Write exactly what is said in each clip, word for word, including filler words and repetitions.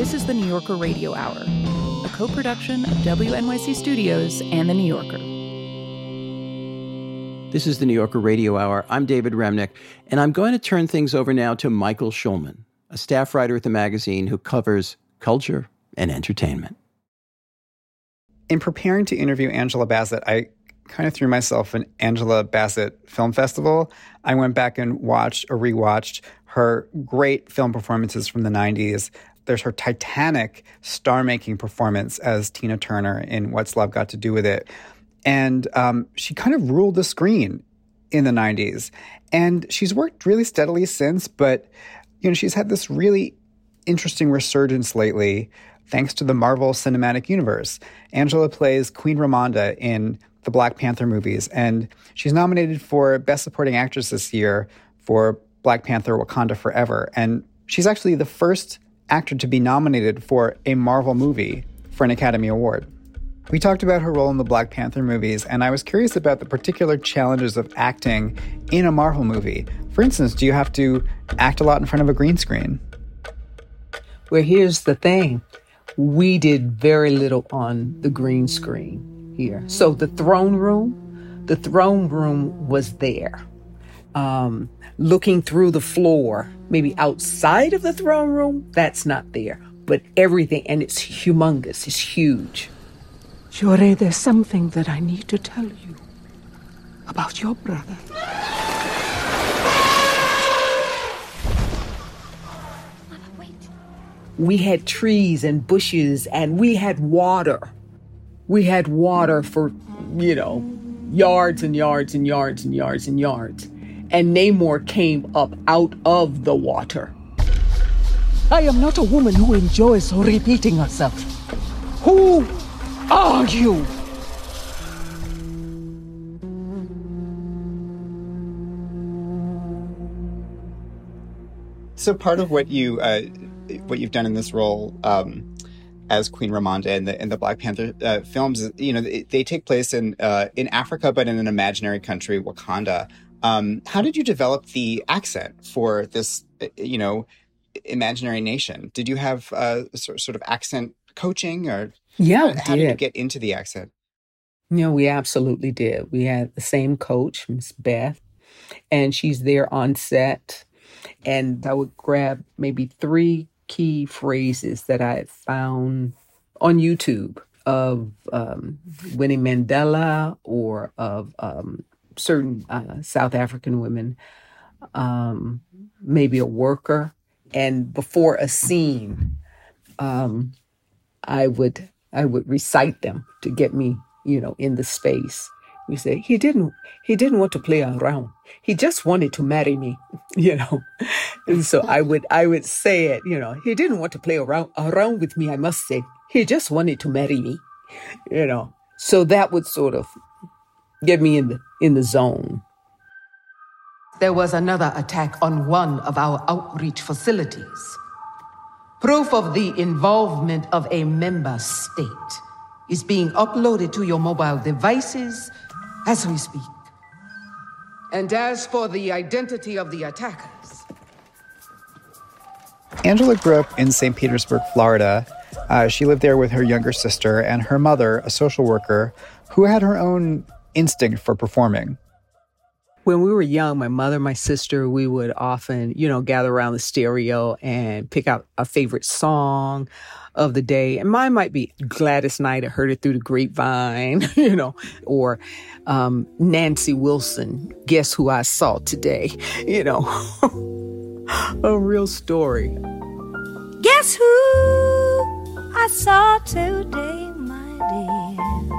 This is the New Yorker Radio Hour, a co-production of W N Y C Studios and The New Yorker. This is the New Yorker Radio Hour. I'm David Remnick, and I'm going to turn things over now to Michael Schulman, a staff writer at the magazine who covers culture and entertainment. In preparing to interview Angela Bassett, I kind of threw myself an Angela Bassett Film Festival. I went back and watched or rewatched her great film performances from the nineties. There's her titanic star-making performance as Tina Turner in What's Love Got to Do with It. And um, she kind of ruled the screen in the nineties. And she's worked really steadily since, but you know, she's had this really interesting resurgence lately thanks to the Marvel Cinematic Universe. Angela plays Queen Ramonda in the Black Panther movies, and she's nominated for Best Supporting Actress this year for Black Panther Wakanda Forever. And she's actually the first actor to be nominated for a Marvel movie for an Academy Award. We talked about her role in the Black Panther movies, and I was curious about the particular challenges of acting in a Marvel movie. For instance, do you have to act a lot in front of a green screen? Well, here's the thing. We did very little on the green screen here. So the throne room, the throne room was there. Um, looking through the floor, maybe outside of the throne room, that's not there. But everything, and it's humongous, it's huge. Shorey, there's something that I need to tell you about your brother. We had trees and bushes, and we had water. We had water for, you know, yards and yards and yards and yards and yards. And Namor came up out of the water. I am not a woman who enjoys repeating herself. Who are you? So part of what you uh, what you've done in this role um, as Queen Ramonda in the in the Black Panther uh, films, you know, they, they take place in uh, in Africa, but in an imaginary country, Wakanda. Um, how did you develop the accent for this, you know, imaginary nation? Did you have uh, sort sort of accent coaching, or yeah, how, how did you get into the accent? You know, we absolutely did. We had the same coach, Miss Beth, and she's there on set. And I would grab maybe three key phrases that I had found on YouTube of um, Winnie Mandela or of um, certain uh, South African women, um, maybe a worker. And before a scene, um, I would I would recite them to get me, you know, in the space. We say he didn't he didn't want to play around. He just wanted to marry me, you know. And so I would I would say it, you know. He didn't want to play around around with me. I must say, he just wanted to marry me, you know. So that would sort of get me in the in the zone. There was another attack on one of our outreach facilities. Proof of the involvement of a member state is being uploaded to your mobile devices as we speak. And as for the identity of the attackers... Angela grew up in Saint Petersburg, Florida. Uh, she lived there with her younger sister and her mother, a social worker, who had her own instinct for performing. When we were young, my mother, my sister, we would often, you know, gather around the stereo and pick out a favorite song of the day. And mine might be Gladys Knight, I Heard It Through the Grapevine, you know, or um, Nancy Wilson, Guess Who I Saw Today, you know, a real story. Guess who I saw today, my dear?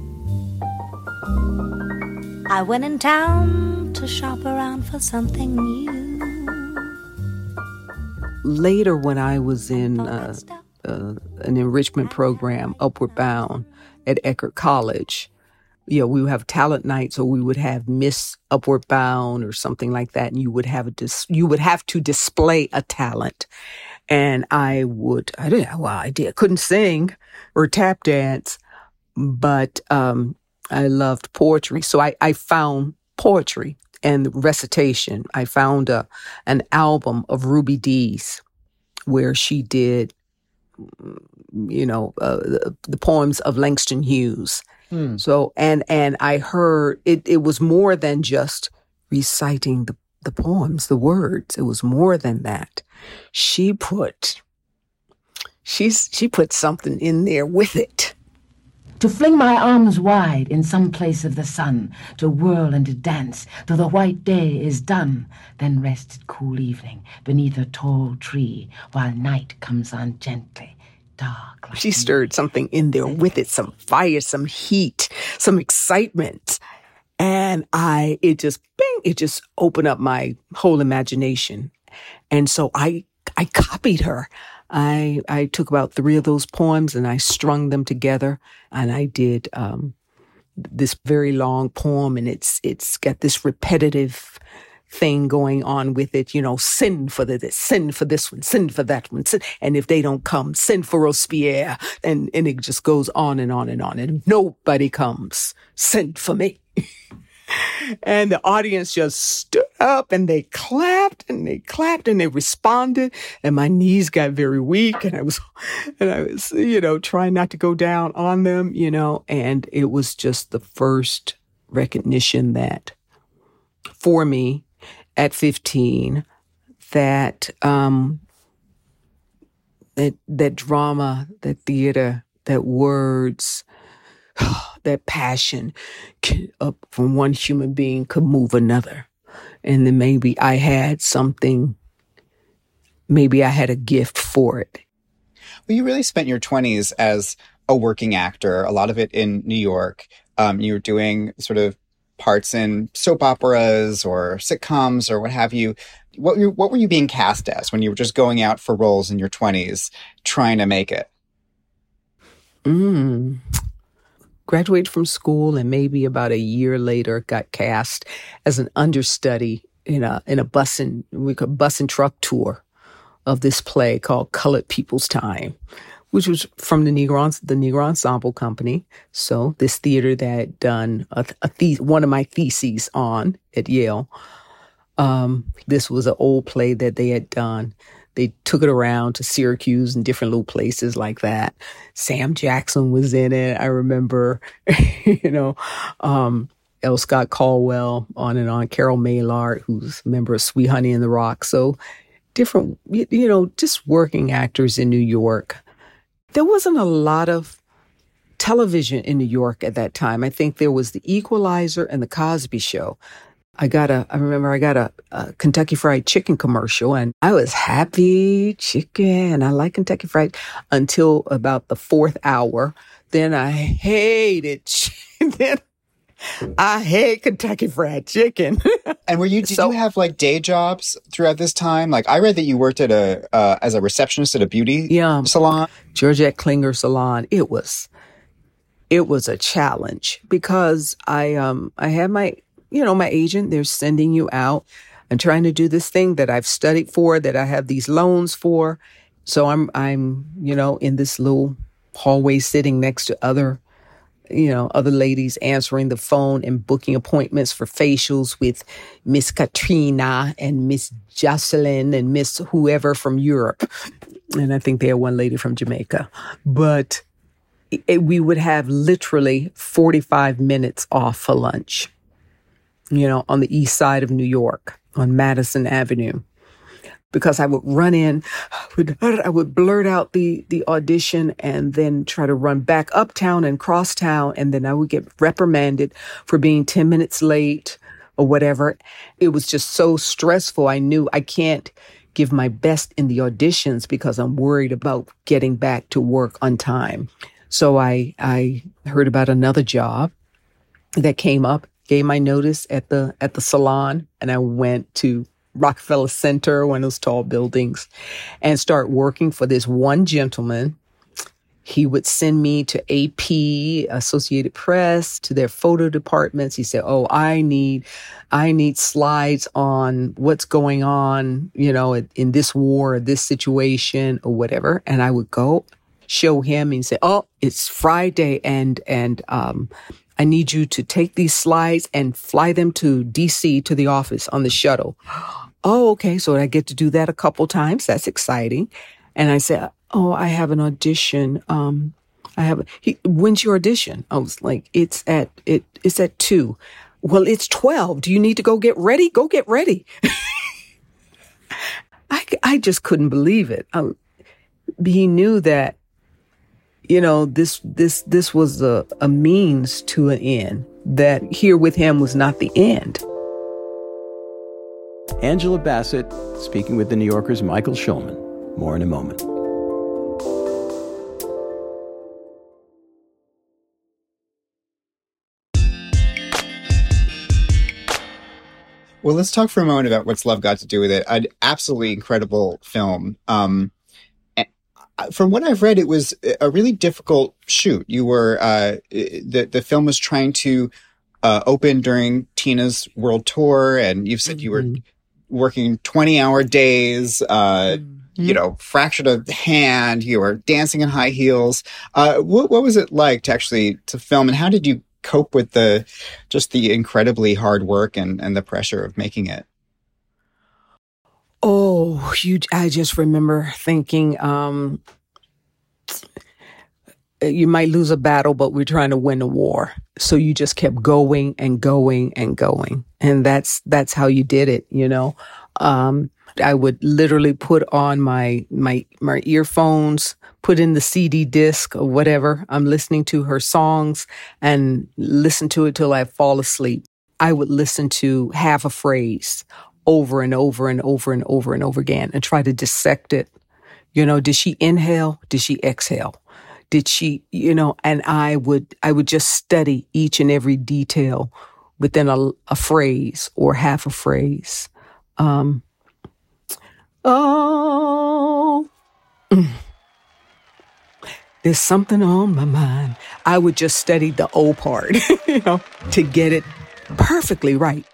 I went in town to shop around for something new. Later, when I was in uh, uh, an enrichment program, Upward Bound, at Eckerd College, you know, we would have talent nights, or we would have Miss Upward Bound or something like that, and you would have a dis- you would have to display a talent. And I would, I didn't, well, I did, couldn't sing or tap dance, but um, I loved poetry. So I, I found poetry and recitation. I found a, an album of Ruby Dee's where she did you know, uh, the, the poems of Langston Hughes. Hmm. So, and, and I heard it, it was more than just reciting the, the poems, the words. It was more than that. She put, she's, she put something in there with it. To fling my arms wide in some place of the sun, to whirl and to dance till the white day is done, then rest at cool evening beneath a tall tree while night comes on gently, dark. Like she stirred something in there with it, some fire, some heat, some excitement. And I, it just, bing, it just opened up my whole imagination. And so I, I copied her. I I took about three of those poems and I strung them together, and I did um, this very long poem, and it's it's got this repetitive thing going on with it. You know, send for this, send for this one, send for that one, send, and if they don't come, send for Robespierre, and and it just goes on and on and on. And if nobody comes, send for me. And the audience just stood up and they clapped and they clapped and they responded. And my knees got very weak, and I was, and I was, you know, trying not to go down on them, you know, and it was just the first recognition that for me at fifteen, that, um, that, that drama, that theater, that words, that passion can, up from one human being could move another. And then maybe I had something, maybe I had a gift for it. Well, you really spent your twenties as a working actor, a lot of it in New York. Um, you were doing sort of parts in soap operas or sitcoms or what have you. What, you, what were you being cast as when you were just going out for roles in your twenties, trying to make it? Mm. Graduated from school, and maybe about a year later got cast as an understudy in a in a bus and we call bus and truck tour of this play called Colored People's Time, which was from the Negro the Negro Ensemble Company. So this theater that had done a, a the, one of my theses on at Yale. Um, this was an old play that they had done. They took it around to Syracuse and different little places like that. Sam Jackson was in it. I remember, you know, um, L. Scott Caldwell, on and on. Carol Maillard, who's a member of Sweet Honey in the Rock. So different, you know, just working actors in New York. There wasn't a lot of television in New York at that time. I think there was The Equalizer and The Cosby Show. I got a, I remember I got a, a Kentucky Fried Chicken commercial, and I was happy chicken. I like Kentucky Fried until about the fourth hour. Then I hated chicken. Then I hate Kentucky Fried Chicken. And were you, did so, you have like day jobs throughout this time? Like I read that you worked at a, uh, as a receptionist at a beauty yeah, salon. Georgette Klinger Salon. It was, it was a challenge because I, um, I had my, you know, my agent, they're sending you out and trying to do this thing that I've studied for, that I have these loans for. So I'm, I'm, you know, in this little hallway sitting next to other, you know, other ladies answering the phone and booking appointments for facials with Miss Katrina and Miss Jocelyn and Miss whoever from Europe. And I think they had one lady from Jamaica. But it, we would have literally forty-five minutes off for lunch, you know, on the east side of New York on Madison Avenue. Because I would run in, I would blurt out the, the audition and then try to run back uptown and cross town. And then I would get reprimanded for being ten minutes late or whatever. It was just so stressful. I knew I can't give my best in the auditions because I'm worried about getting back to work on time. So I, I heard about another job that came up, gave my notice at the, at the salon, and I went to Rockefeller Center, one of those tall buildings, and start working for this one gentleman. He would send me to A P, Associated Press, to their photo departments. He said, oh, I need, I need slides on what's going on, you know, in this war or this situation or whatever. And I would go show him and say, oh, it's Friday and, and, um, I need you to take these slides and fly them to D C to the office on the shuttle. Oh, okay. So I get to do that a couple times. That's exciting. And I said, oh, I have an audition. Um, I have, he, when's your audition? I was like, it's at, it, it's at two. Well, it's twelve. Do you need to go get ready? Go get ready. I, I just couldn't believe it. I, he knew that, you know, this, this, this was a, a means to an end, that here with him was not the end. Angela Bassett speaking with the New Yorker's Michael Schulman. More in a moment. Well, let's talk for a moment about What's Love Got to Do with It. An absolutely incredible film. Um, from what I've read, it was a really difficult shoot. You were uh, the the film was trying to uh, open during Tina's world tour, and you've said mm-hmm. you were working twenty-hour days. Uh, mm-hmm. You know, fractured a hand. You were dancing in high heels. Uh, what what was it like to actually to film, and how did you cope with the just the incredibly hard work and, and the pressure of making it? Oh, you, I just remember thinking, um, you might lose a battle, but we're trying to win a war. So you just kept going and going and going. And that's, that's how you did it, you know? Um, I would literally put on my, my, my earphones, put in the C D disc or whatever. I'm listening to her songs and listen to it till I fall asleep. I would listen to half a phrase over and over and over and over and over again and try to dissect it. You know, did she inhale? Did she exhale? Did she, you know, and I would, I would just study each and every detail within a, a phrase or half a phrase. Um, oh, mm. There's something on my mind. I would just study the O part, you know, to get it perfectly right.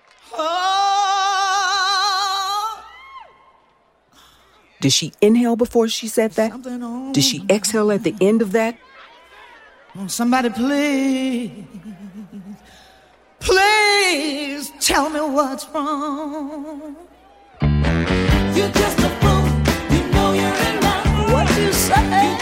Did she inhale before she said that? Did she exhale at the end of that? Somebody please, please tell me what's wrong. You're just a fool, you know you're in love. What you say?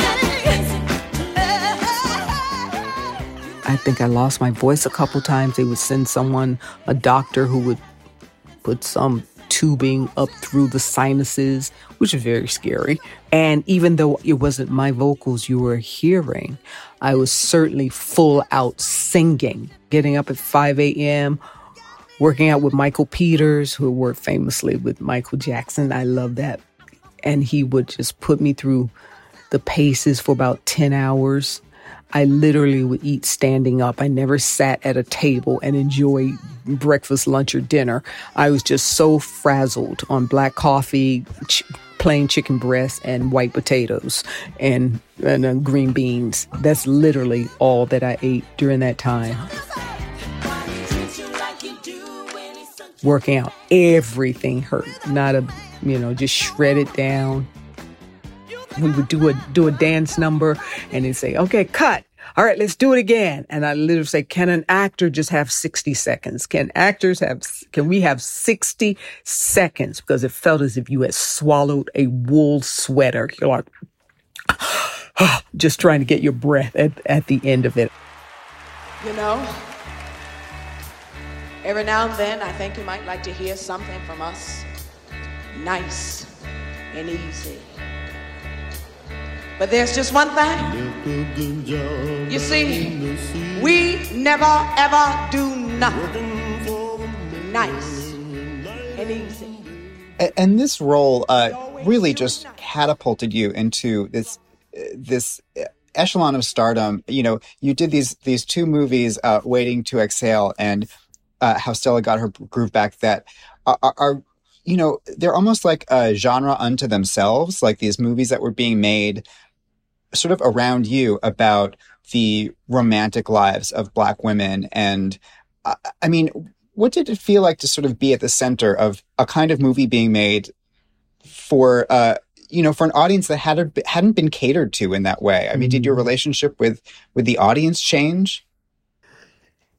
I think I lost my voice a couple times. They would send someone, a doctor, who would put some tubing up through the sinuses, which is very scary. And even though it wasn't my vocals you were hearing, I was certainly full out singing, getting up at five a.m., working out with Michael Peters, who worked famously with Michael Jackson. I love that. And he would just put me through the paces for about ten hours. I literally would eat standing up. I never sat at a table and enjoyed breakfast, lunch, or dinner. I was just so frazzled on black coffee, ch- plain chicken breast, and white potatoes and, and uh, green beans. That's literally all that I ate during that time. Working out, everything hurt. Not a, you know, just shredded down. We would do a do a dance number and they'd say, okay, cut. All right, let's do it again. And I literally say, can an actor just have sixty seconds? Can actors have, can we have sixty seconds? Because it felt as if you had swallowed a wool sweater. You're like, just trying to get your breath at, at the end of it. You know, every now and then I think you might like to hear something from us. Nice and easy. But there's just one thing. You see, we never ever do nothing nice and easy. And this role uh, really just catapulted you into this this echelon of stardom. You know, you did these these two movies, uh, Waiting to Exhale and uh, How Stella Got Her Groove Back, that are, are, are you know, they're almost like a genre unto themselves, like these movies that were being made sort of around you about the romantic lives of Black women. And uh, I mean, what did it feel like to sort of be at the center of a kind of movie being made for, uh, you know, for an audience that hadn't, hadn't been catered to in that way? I mean, mm-hmm. Did your relationship with, with the audience change?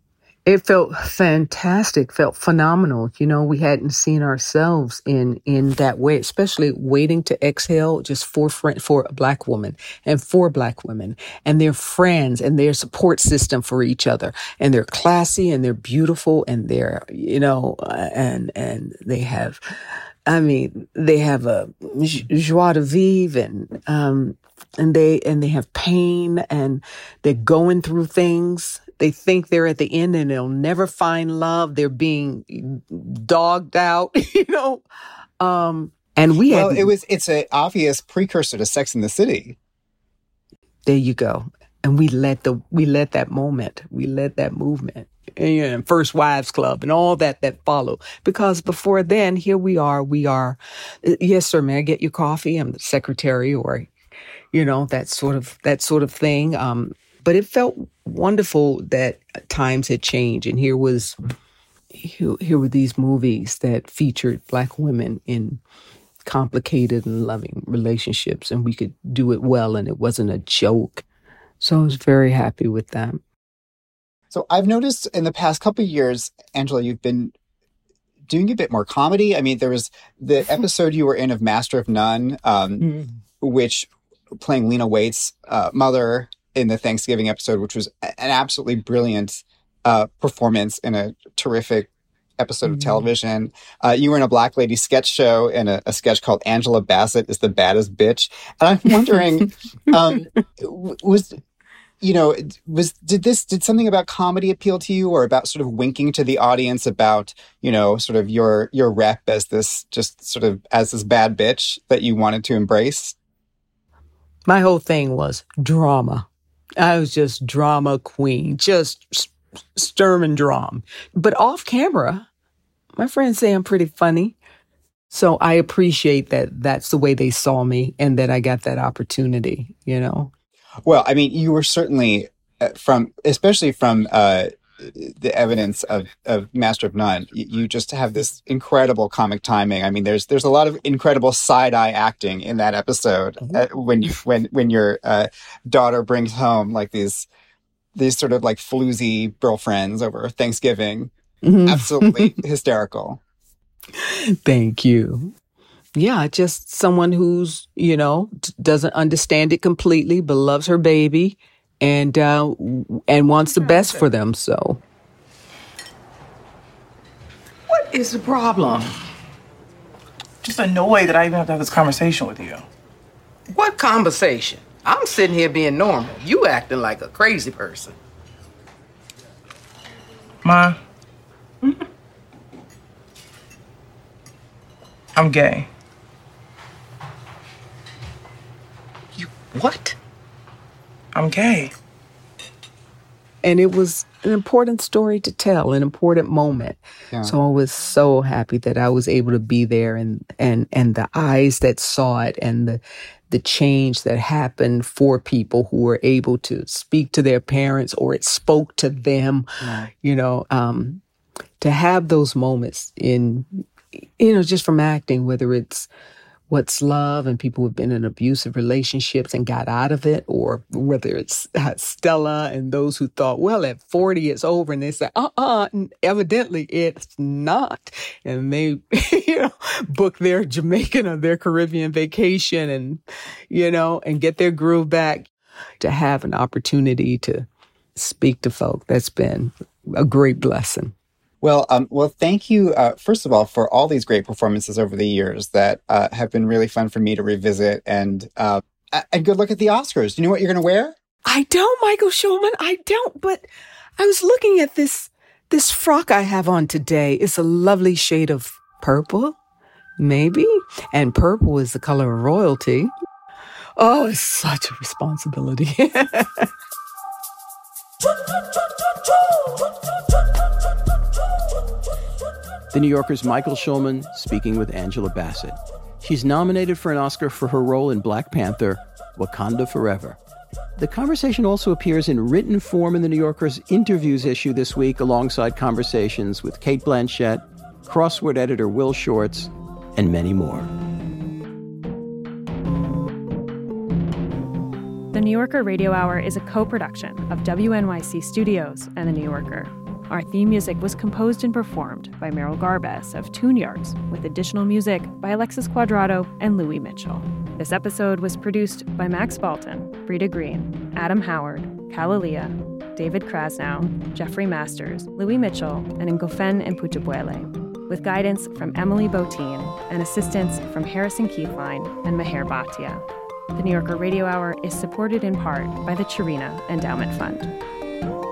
It felt fantastic, felt phenomenal. You know, we hadn't seen ourselves in, in that way, especially Waiting to Exhale, just for friend, for a Black woman and for Black women and their friends and their support system for each other. And they're classy and they're beautiful and they're, you know, and, and they have, I mean, they have a joie de vivre and, um, and they, and they have pain and they're going through things. They think they're at the end and they'll never find love. They're being dogged out, you know? Um, and we well, had... it was, it's an obvious precursor to Sex and the City. There you go. And we let the, we let that moment, we let that movement and First Wives Club and all that, that followed. Because before then, here we are, we are, yes, sir, may I get you coffee? I'm the secretary or, you know, that sort of, that sort of thing. Um, But it felt wonderful that times had changed. And here was, here, here were these movies that featured Black women in complicated and loving relationships. And we could do it well and it wasn't a joke. So I was very happy with that. So I've noticed in the past couple of years, Angela, you've been doing a bit more comedy. I mean, there was the episode you were in of Master of None, um, mm. which playing Lena Waithe's uh, mother in the Thanksgiving episode, which was an absolutely brilliant uh, performance in a terrific episode mm-hmm. of television. Uh, you were in a Black Lady sketch show in a, a sketch called Angela Bassett is the Baddest Bitch. And I'm wondering, um, was, you know, was, did this, did something about comedy appeal to you or about sort of winking to the audience about, you know, sort of your, your rep as this, just sort of as this bad bitch that you wanted to embrace? My whole thing was drama. I was just drama queen, just Sturm and Drang. But off camera, my friends say I'm pretty funny. So I appreciate that that's the way they saw me and that I got that opportunity, you know? Well, I mean, you were certainly uh, from, especially from uh, the evidence of, of Master of None, you, you just have this incredible comic timing. I mean, there's there's a lot of incredible side-eye acting in that episode uh, when you when when your uh, daughter brings home like these these sort of like floozy girlfriends over Thanksgiving. Mm-hmm. Absolutely hysterical. Thank you. Yeah, just someone who's, you know, t- doesn't understand it completely, but loves her baby. And uh, and wants the best for them, so. What is the problem? Just annoyed that I even have to have this conversation with you. What conversation? I'm sitting here being normal. You acting like a crazy person. Ma, mm-hmm. I'm gay. You what? I'm gay. And it was an important story to tell, an important moment. Yeah. So I was so happy that I was able to be there and, and, and the eyes that saw it and the, the change that happened for people who were able to speak to their parents or it spoke to them, yeah. you know, um, to have those moments in, you know, just from acting, whether it's What's Love and people who've been in abusive relationships and got out of it, or whether it's Stella and those who thought, well, at forty it's over, and they say, uh-uh, evidently it's not. And they, you know, book their Jamaican or their Caribbean vacation and, you know, and get their groove back. To have an opportunity to speak to folk, that's been a great blessing. Well, um, well, thank you, uh, first of all, for all these great performances over the years that uh, have been really fun for me to revisit. And uh, and good luck at the Oscars. Do you know what you're going to wear? I don't, Michael Schulman. I don't. But I was looking at this this frock I have on today. It's a lovely shade of purple, maybe. And purple is the color of royalty. Oh, it's such a responsibility. The New Yorker's Michael Schulman speaking with Angela Bassett. She's nominated for an Oscar for her role in Black Panther, Wakanda Forever. The conversation also appears in written form in the New Yorker's interviews issue this week, alongside conversations with Cate Blanchett, crossword editor Will Shortz, and many more. The New Yorker Radio Hour is a co-production of W N Y C Studios and The New Yorker. Our theme music was composed and performed by Meryl Garbes of Tune Yards, with additional music by Alexis Quadrado and Louis Mitchell. This episode was produced by Max Balton, Brita Green, Adam Howard, Kalalia, David Krasnow, Jeffrey Masters, Louis Mitchell, and Ngofen and Puchabuele, with guidance from Emily Botine and assistance from Harrison Keithline and Meher Bhatia. The New Yorker Radio Hour is supported in part by the Chirina Endowment Fund.